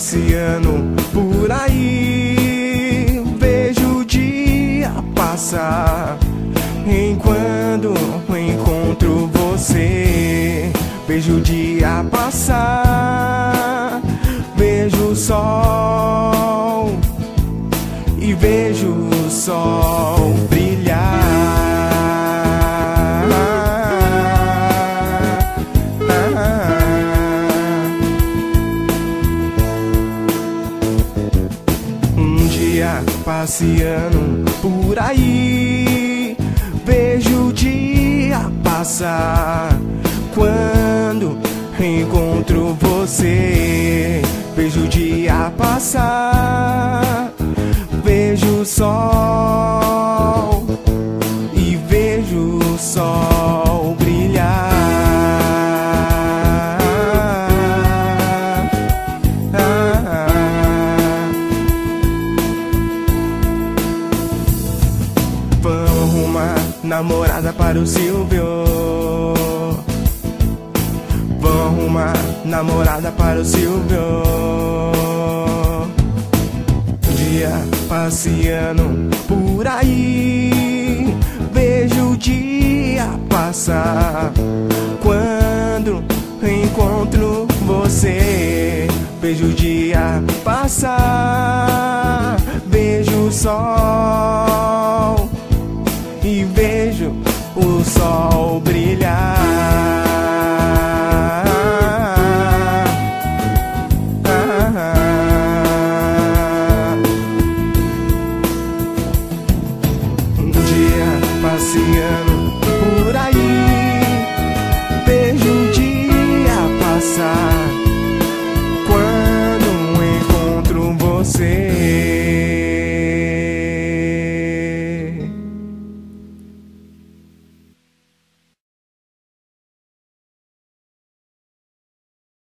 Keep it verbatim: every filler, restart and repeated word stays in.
passeando por aí, vejo o dia passar. Enquanto encontro você, vejo o dia passar, vejo o sol e vejo o sol brilhar. Um dia passeando por aí, vejo o dia passar. Quando encontro você, vejo o dia passar, vejo o sol e vejo o sol brilhar. Vamos arrumar namorada para o Silvio. Vamos arrumar namorada para o Silvio. Um dia passeando por aí, vejo o dia passar. Quando encontro você, vejo o dia passar, vejo o sol e vejo o sol brilhar. Um dia passeando